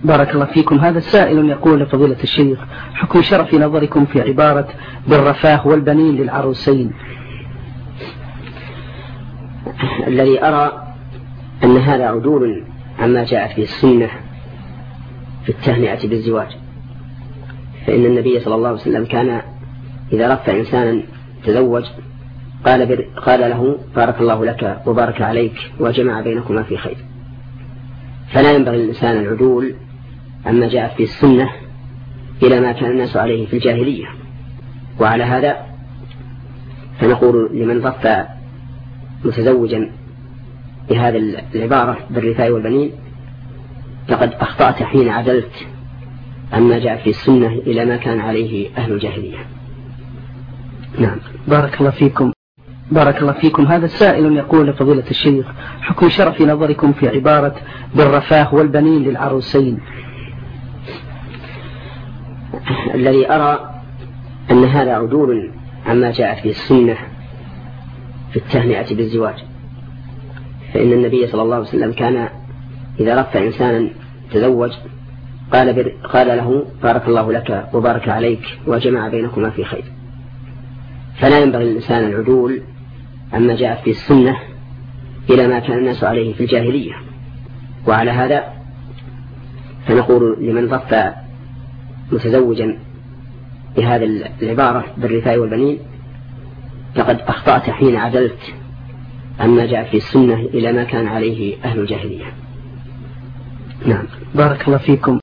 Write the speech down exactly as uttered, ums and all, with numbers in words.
بارك الله فيكم. هذا السائل يقول لفضيلة الشيخ: حكم شرع في نظركم في عبارة بالرفاه والبنين للعروسين؟ الذي أرى أن هذا عدول عما جاءت به السنة في التهنئة بالزواج، فإن النبي صلى الله عليه وسلم كان إذا رفع إنسانا تزوج قال, قال له: بارك الله لك وبارك عليك وجمع بينكما في خير. فلا ينبغي للإنسان العدول عما جاءت به السنة إلى ما كان الناس عليه في الجاهلية. وعلى هذا فنقول لمن رفع متزوجا بهذه العبارة بالرفاء والبنين: فقد أخطأت حين عدلت عما جاء في السنة إلى ما كان عليه أهل الجاهلية. نعم. بارك الله فيكم. بارك الله فيكم. هذا السائل يقول لفضيلة الشيخ: حكم شرع في نظركم في عبارة بالرفاه والبنين للعروسين؟ الذي أرى أن هذا عدول عما جاءت به السنة في التهنئة بالزواج، فإن النبي صلى الله عليه وسلم كان إذا رفع إنسانا تزوج قال, قال له: بارك الله لك وبارك عليك وجمع بينكما في خير. فلا ينبغي للإنسان العدول عما جاءت به السنة إلى ما كان الناس عليه في الجاهلية. وعلى هذا فنقول لمن رفع متزوجا بهذه العبارة بالرفاء والبنين: فقد أخطأت حين عدلت عما جاء في السنة إلى ما كان عليه أهل الجاهلية. نعم. بارك الله فيكم.